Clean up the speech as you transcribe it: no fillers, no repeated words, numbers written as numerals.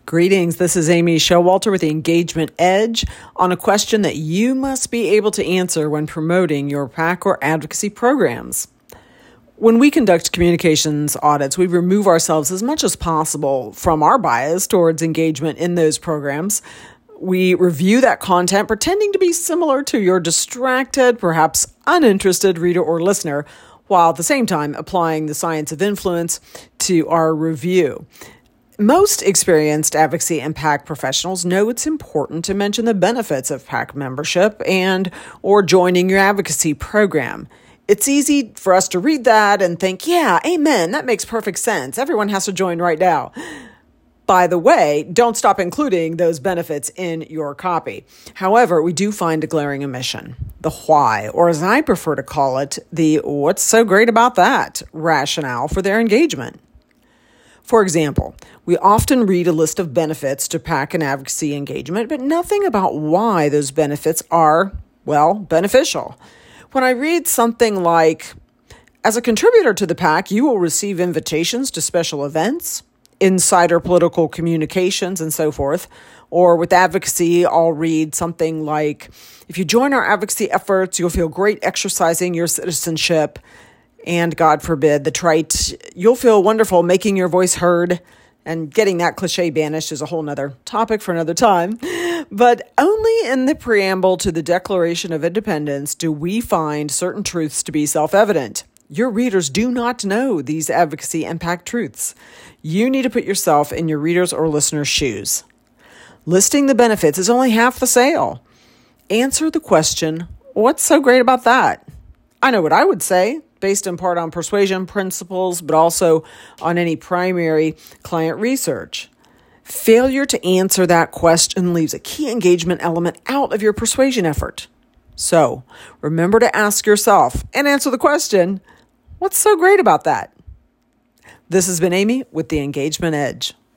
Greetings, this is Amy Showalter with the Engagement Edge on a question that you must be able to answer when promoting your PAC or advocacy programs. When we conduct communications audits, we remove ourselves as much as possible from our bias towards engagement in those programs. We review that content pretending to be similar to your distracted, perhaps uninterested reader or listener, while at the same time applying the science of influence to our review. Most experienced advocacy and PAC professionals know it's important to mention the benefits of PAC membership or joining your advocacy program. It's easy for us to read that and think, yeah, amen, that makes perfect sense. Everyone has to join right now. By the way, don't stop including those benefits in your copy. However, we do find a glaring omission, the why, or as I prefer to call it, the what's so great about that rationale for their engagement. For example, we often read a list of benefits to PAC and advocacy engagement, but nothing about why those benefits are, beneficial. When I read something like, as a contributor to the PAC, you will receive invitations to special events, insider political communications, and so forth. Or with advocacy, I'll read something like, if you join our advocacy efforts, you'll feel great exercising your citizenship. And God forbid, the trite, you'll feel wonderful making your voice heard, and getting that cliche banished is a whole nother topic for another time. But only in the preamble to the Declaration of Independence do we find certain truths to be self-evident. Your readers do not know these advocacy and PAC truths. You need to put yourself in your readers' or listeners' shoes. Listing the benefits is only half the sale. Answer the question, what's so great about that? I know what I would say, based in part on persuasion principles, but also on any primary client research. Failure to answer that question leaves a key engagement element out of your persuasion effort. So, remember to ask yourself and answer the question, what's so great about that? This has been Amy with the Engagement Edge.